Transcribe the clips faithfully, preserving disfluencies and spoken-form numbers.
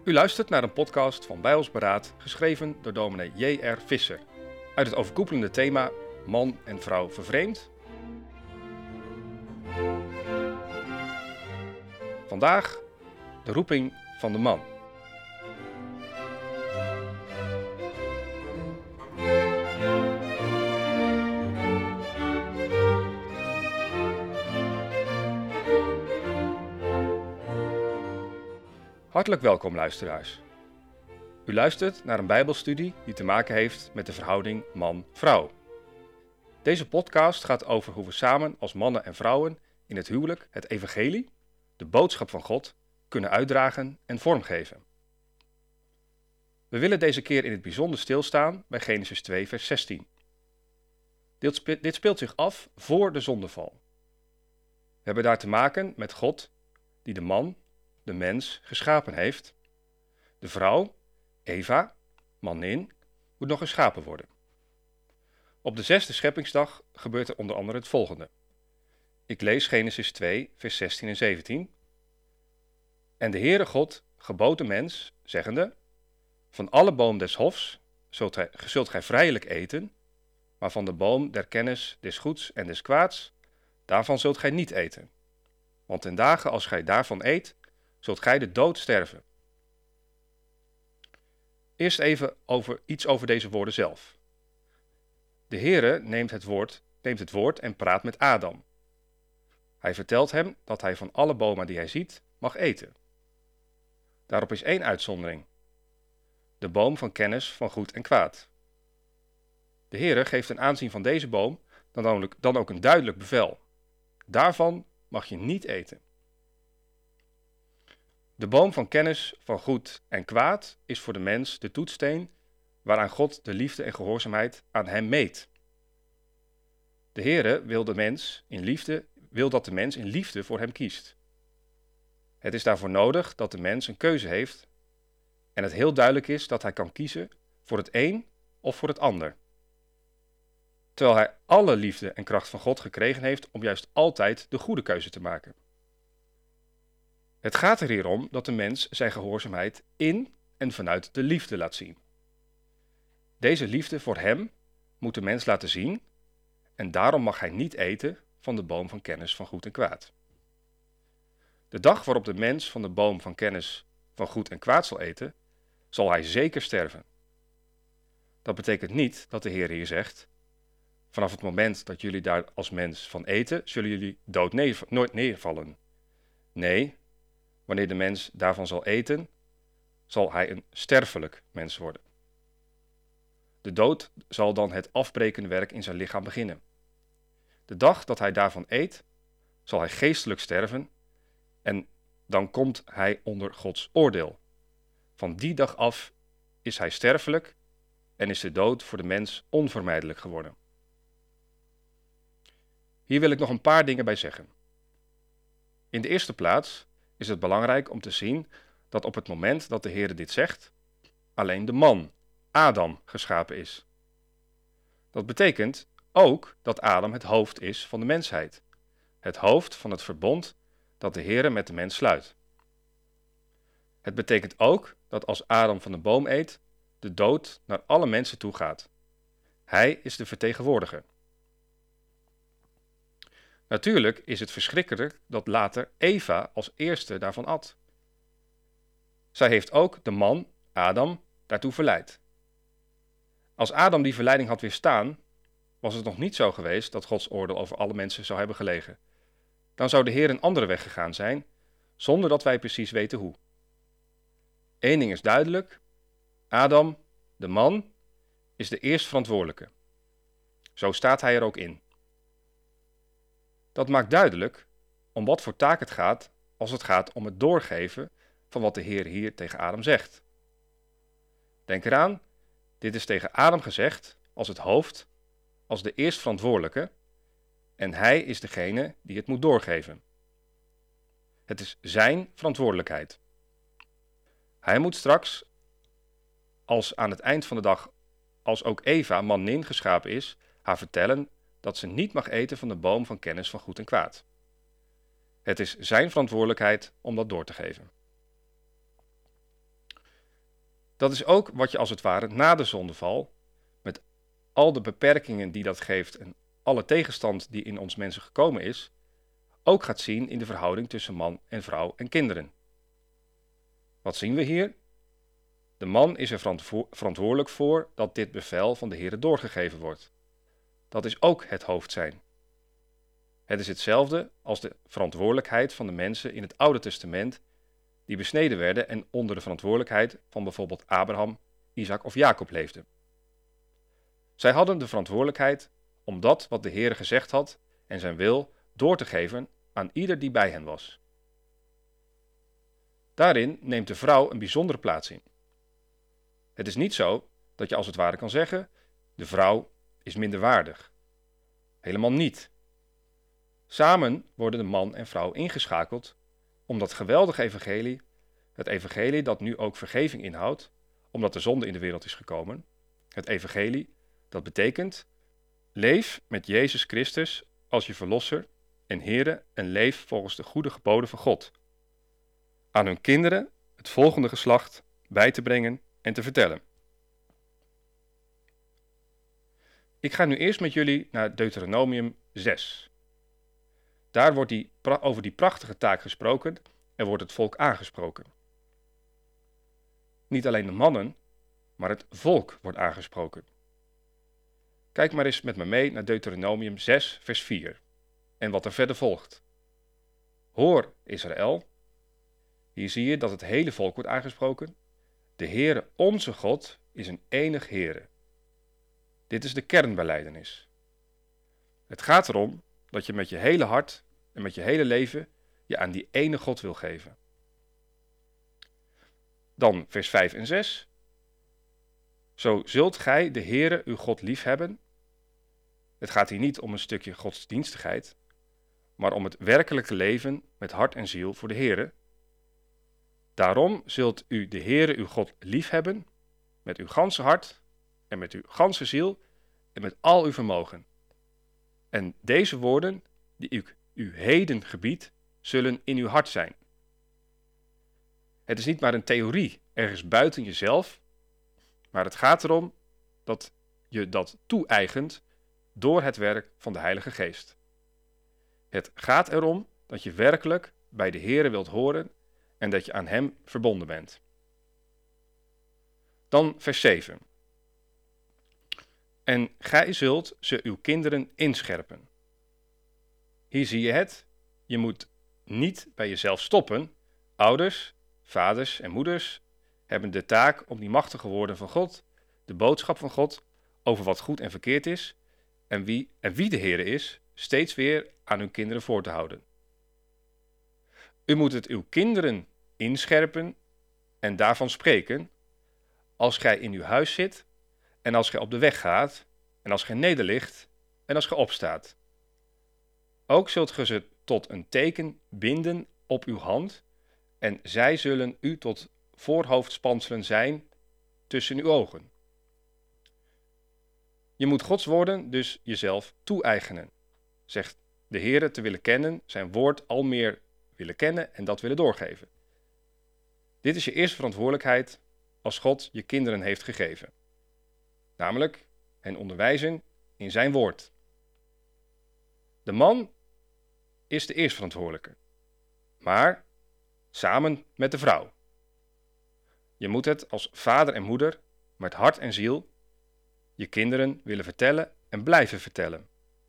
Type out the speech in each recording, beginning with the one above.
U luistert naar een podcast van Bijbels Beraad, geschreven door dominee J R Visser. Uit het overkoepelende thema Man en Vrouw Vervreemd. Vandaag de roeping van de man. Hartelijk welkom luisteraars. U luistert naar een Bijbelstudie die te maken heeft met de verhouding man-vrouw. Deze podcast gaat over hoe we samen als mannen en vrouwen in het huwelijk het evangelie, de boodschap van God, kunnen uitdragen en vormgeven. We willen deze keer in het bijzonder stilstaan bij Genesis twee vers zestien. Dit spe- dit speelt zich af voor de zondeval. We hebben daar te maken met God die de man, de mens, geschapen heeft. De vrouw, Eva, manin, moet nog geschapen worden. Op de zesde scheppingsdag gebeurt er onder andere het volgende. Ik lees Genesis twee, vers zestien en zeventien. En de Heere God gebood de mens, zeggende: Van alle boom des hofs zult, gij, zult gij vrijelijk eten, maar van de boom der kennis des goeds en des kwaads, daarvan zult gij niet eten. Want ten dagen als gij daarvan eet, zult gij de dood sterven. Eerst even over, iets over deze woorden zelf. De Heere neemt het, woord, neemt het woord en praat met Adam. Hij vertelt hem dat hij van alle bomen die hij ziet mag eten. Daarop is één uitzondering. De boom van kennis van goed en kwaad. De Heere geeft ten aanzien van deze boom dan ook, dan ook een duidelijk bevel. Daarvan mag je niet eten. De boom van kennis van goed en kwaad is voor de mens de toetssteen waaraan God de liefde en gehoorzaamheid aan hem meet. De Heere wil, de mens in liefde, wil dat de mens in liefde voor hem kiest. Het is daarvoor nodig dat de mens een keuze heeft en het heel duidelijk is dat hij kan kiezen voor het een of voor het ander. Terwijl hij alle liefde en kracht van God gekregen heeft om juist altijd de goede keuze te maken. Het gaat er hier om dat de mens zijn gehoorzaamheid in en vanuit de liefde laat zien. Deze liefde voor hem moet de mens laten zien en daarom mag hij niet eten van de boom van kennis van goed en kwaad. De dag waarop de mens van de boom van kennis van goed en kwaad zal eten, zal hij zeker sterven. Dat betekent niet dat de Heer hier zegt: vanaf het moment dat jullie daar als mens van eten, zullen jullie dood neer, nooit neervallen. Nee, wanneer de mens daarvan zal eten, zal hij een sterfelijk mens worden. De dood zal dan het afbrekende werk in zijn lichaam beginnen. De dag dat hij daarvan eet, zal hij geestelijk sterven en dan komt hij onder Gods oordeel. Van die dag af is hij sterfelijk en is de dood voor de mens onvermijdelijk geworden. Hier wil ik nog een paar dingen bij zeggen. In de eerste plaats is het belangrijk om te zien dat op het moment dat de Heer dit zegt, alleen de man, Adam, geschapen is. Dat betekent ook dat Adam het hoofd is van de mensheid. Het hoofd van het verbond dat de Heer met de mens sluit. Het betekent ook dat als Adam van de boom eet, de dood naar alle mensen toe gaat. Hij is de vertegenwoordiger. Natuurlijk is het verschrikkelijk dat later Eva als eerste daarvan at. Zij heeft ook de man, Adam, daartoe verleid. Als Adam die verleiding had weerstaan, was het nog niet zo geweest dat Gods oordeel over alle mensen zou hebben gelegen. Dan zou de Heer een andere weg gegaan zijn, zonder dat wij precies weten hoe. Eén ding is duidelijk: Adam, de man, is de eerstverantwoordelijke. Zo staat hij er ook in. Dat maakt duidelijk om wat voor taak het gaat als het gaat om het doorgeven van wat de Heer hier tegen Adam zegt. Denk eraan, dit is tegen Adam gezegd als het hoofd, als de eerstverantwoordelijke, en hij is degene die het moet doorgeven. Het is zijn verantwoordelijkheid. Hij moet straks, als aan het eind van de dag, als ook Eva manin geschapen is, haar vertellen dat ze niet mag eten van de boom van kennis van goed en kwaad. Het is zijn verantwoordelijkheid om dat door te geven. Dat is ook wat je als het ware na de zondeval, met al de beperkingen die dat geeft en alle tegenstand die in ons mensen gekomen is, ook gaat zien in de verhouding tussen man en vrouw en kinderen. Wat zien we hier? De man is er verantwo- verantwoordelijk voor dat dit bevel van de Heere doorgegeven wordt. Dat is ook het hoofd zijn. Het is hetzelfde als de verantwoordelijkheid van de mensen in het Oude Testament die besneden werden en onder de verantwoordelijkheid van bijvoorbeeld Abraham, Isaac of Jacob leefden. Zij hadden de verantwoordelijkheid om dat wat de Heere gezegd had en zijn wil door te geven aan ieder die bij hen was. Daarin neemt de vrouw een bijzondere plaats in. Het is niet zo dat je als het ware kan zeggen, de vrouw is minderwaardig. Helemaal niet. Samen worden de man en vrouw ingeschakeld om dat geweldige evangelie, het evangelie dat nu ook vergeving inhoudt, omdat de zonde in de wereld is gekomen. Het evangelie, dat betekent, leef met Jezus Christus als je verlosser en Heere en leef volgens de goede geboden van God. Aan hun kinderen het volgende geslacht bij te brengen en te vertellen. Ik ga nu eerst met jullie naar Deuteronomium zes. Daar wordt die, over die prachtige taak gesproken en wordt het volk aangesproken. Niet alleen de mannen, maar het volk wordt aangesproken. Kijk maar eens met me mee naar Deuteronomium zes, vers vier en wat er verder volgt. Hoor, Israël. Hier zie je dat het hele volk wordt aangesproken. De Heere, onze God, is een enig Heere. Dit is de kernbelijdenis. Het gaat erom dat je met je hele hart en met je hele leven je aan die ene God wil geven. Dan vers vijf en zes. Zo zult gij de Heere uw God liefhebben. Het gaat hier niet om een stukje godsdienstigheid, maar om het werkelijke leven met hart en ziel voor de Heere. Daarom zult u de Heere uw God liefhebben met uw ganse hart en met uw ganse ziel en met al uw vermogen. En deze woorden die ik u heden gebied, zullen in uw hart zijn. Het is niet maar een theorie ergens buiten jezelf, maar het gaat erom dat je dat toe-eigent door het werk van de Heilige Geest. Het gaat erom dat je werkelijk bij de Heere wilt horen en dat je aan Hem verbonden bent. Dan vers zeven. En gij zult ze uw kinderen inscherpen. Hier zie je het. Je moet niet bij jezelf stoppen. Ouders, vaders en moeders hebben de taak om die machtige woorden van God, de boodschap van God, over wat goed en verkeerd is en wie, en wie de Heere is, steeds weer aan hun kinderen voor te houden. U moet het uw kinderen inscherpen en daarvan spreken als gij in uw huis zit en als gij op de weg gaat en als gij nederligt en als gij opstaat. Ook zult ge ze tot een teken binden op uw hand en zij zullen u tot voorhoofdspanselen zijn tussen uw ogen. Je moet Gods woorden dus jezelf toe-eigenen, zegt de Heere te willen kennen, zijn woord al meer willen kennen en dat willen doorgeven. Dit is je eerste verantwoordelijkheid als God je kinderen heeft gegeven. Namelijk hen onderwijzen in zijn woord. De man is de eerstverantwoordelijke, maar samen met de vrouw. Je moet het als vader en moeder met hart en ziel je kinderen willen vertellen en blijven vertellen.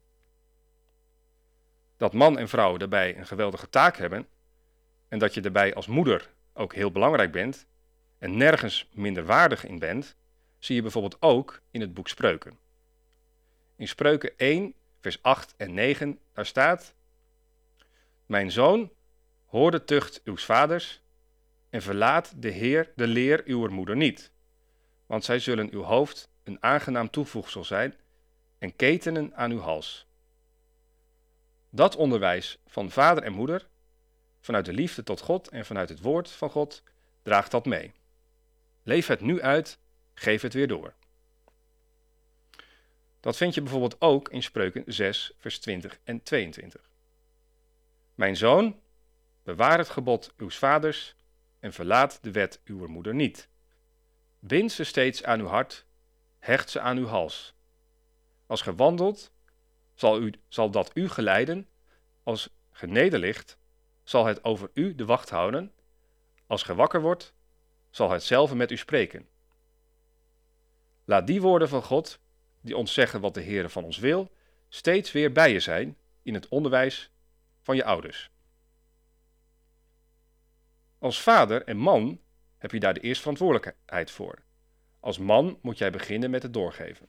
Dat man en vrouw daarbij een geweldige taak hebben en dat je daarbij als moeder ook heel belangrijk bent en nergens minder waardig in bent, zie je bijvoorbeeld ook in het boek Spreuken. In Spreuken één, vers acht en negen, daar staat: Mijn zoon, hoor de tucht uws vaders en verlaat de Heer de leer uwer moeder niet, want zij zullen uw hoofd een aangenaam toevoegsel zijn en ketenen aan uw hals. Dat onderwijs van vader en moeder, vanuit de liefde tot God en vanuit het woord van God, draagt dat mee. Leef het nu uit, geef het weer door. Dat vind je bijvoorbeeld ook in Spreuken zes, vers twintig en tweeëntwintig. Mijn zoon, bewaar het gebod uws vaders en verlaat de wet uwer moeder niet. bind ze steeds aan uw hart, hecht ze aan uw hals. Als ge wandelt, zal, u, zal dat u geleiden. Als ge nederligt, zal het over u de wacht houden. Als ge wakker wordt, zal het zelf met u spreken. Laat die woorden van God, die ons zeggen wat de Heer van ons wil, steeds weer bij je zijn in het onderwijs van je ouders. Als vader en man heb je daar de eerste verantwoordelijkheid voor. Als man moet jij beginnen met het doorgeven.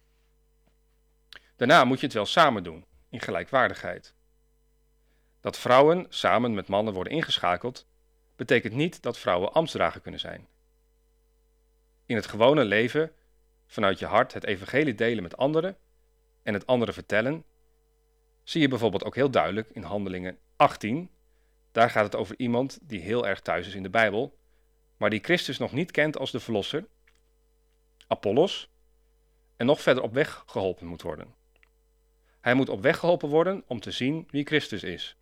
Daarna moet je het wel samen doen, in gelijkwaardigheid. Dat vrouwen samen met mannen worden ingeschakeld, betekent niet dat vrouwen ambtsdrager kunnen zijn. In het gewone leven, vanuit je hart het evangelie delen met anderen en het anderen vertellen, zie je bijvoorbeeld ook heel duidelijk in Handelingen achttien. Daar gaat het over iemand die heel erg thuis is in de Bijbel, maar die Christus nog niet kent als de verlosser, Apollos, en nog verder op weg geholpen moet worden. Hij moet op weg geholpen worden om te zien wie Christus is.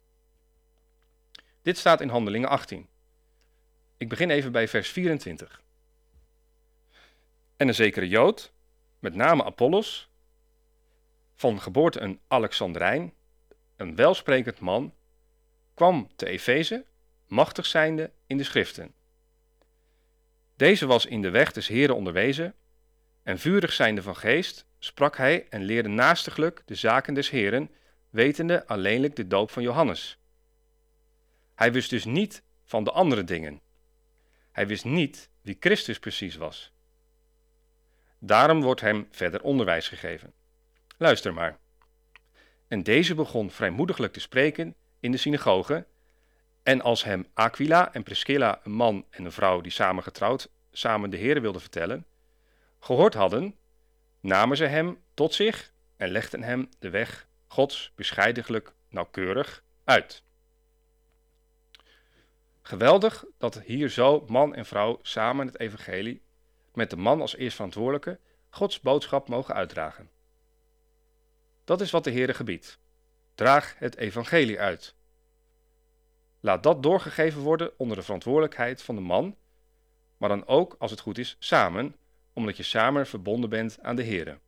Dit staat in Handelingen achttien. Ik begin even bij vers vierentwintig. En een zekere Jood, met name Apollos, van geboorte een Alexandrijn, een welsprekend man, kwam te Efeze, machtig zijnde in de schriften. Deze was in de weg des Heren onderwezen, en vurig zijnde van geest, sprak hij en leerde naastiglijk de zaken des Heren, wetende alleenlijk de doop van Johannes. Hij wist dus niet van de andere dingen. Hij wist niet wie Christus precies was. Daarom wordt hem verder onderwijs gegeven. Luister maar. En deze begon vrijmoediglijk te spreken in de synagoge, en als hem Aquila en Priscilla, een man en een vrouw die samen getrouwd, samen de Heere wilden vertellen, gehoord hadden, namen ze hem tot zich en legden hem de weg Gods bescheidenlijk nauwkeurig uit. Geweldig dat hier zo man en vrouw samen het evangelie, met de man als eerstverantwoordelijke, Gods boodschap mogen uitdragen. Dat is wat de Heere gebiedt. Draag het evangelie uit. Laat dat doorgegeven worden onder de verantwoordelijkheid van de man, maar dan ook, als het goed is, samen, omdat je samen verbonden bent aan de Heere.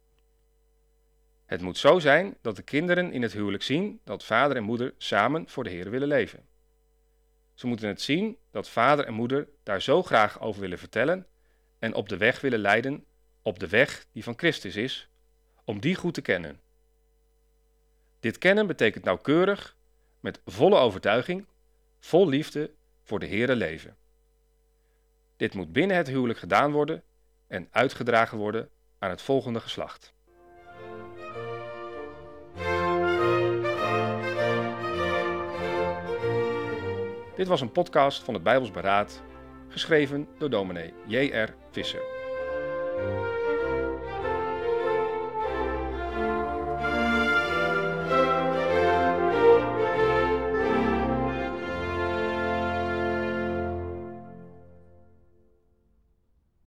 Het moet zo zijn dat de kinderen in het huwelijk zien dat vader en moeder samen voor de Heere willen leven. Ze moeten het zien dat vader en moeder daar zo graag over willen vertellen en op de weg willen leiden, op de weg die van Christus is, om die goed te kennen. Dit kennen betekent nauwkeurig, met volle overtuiging, vol liefde voor de Heere leven. Dit moet binnen het huwelijk gedaan worden en uitgedragen worden aan het volgende geslacht. Dit was een podcast van het Bijbels Beraad, geschreven door dominee J R Visser.